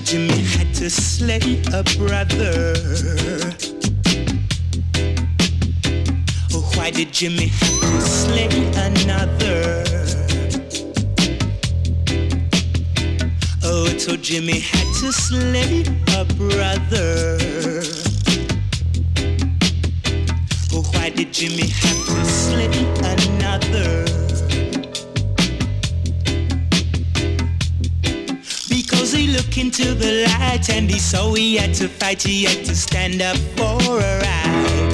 Jimmy had to slay a brother? Oh, why did Jimmy have to slay another? Oh, so Jimmy had to slay a brother. Oh, why did Jimmy have to slay another? Because he looked into the light and he saw he had to fight, he had to stand up for a right.